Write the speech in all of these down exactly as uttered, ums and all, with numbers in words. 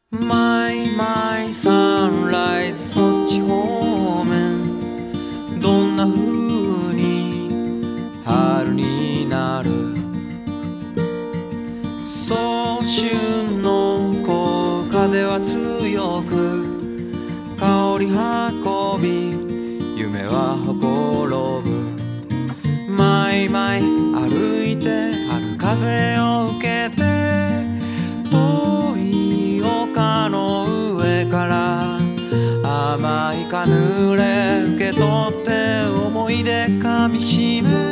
マイマイサンライズそっち方面どんな風に春になる早春の小風は強く香り運び夢はほころぶマイマイ歩いて春風を受けて遠い丘の上から甘いカヌレ受け取って思い出かみしめ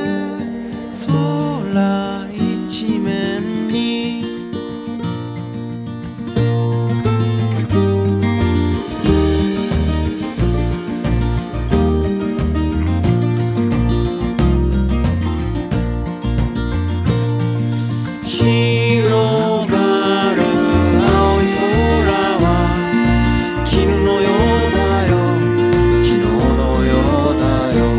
空一面に広がる青い空は絹のようだよ昨日のようだよ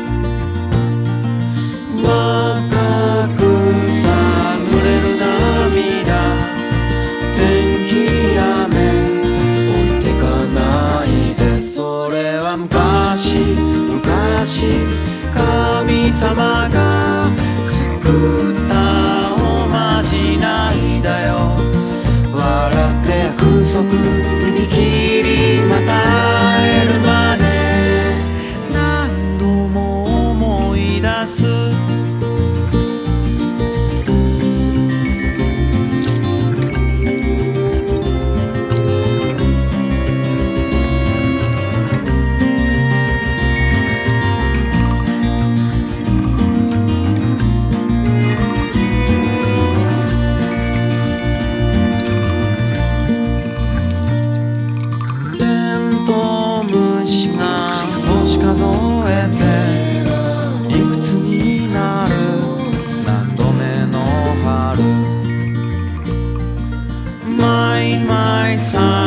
若くさ濡れる涙天気雨置いてかないでそれは昔昔神様が作ったおまじないだよ笑って約束踏切また会えるまで何度も思い出す星数えていくつになる何度目の春マイマイさん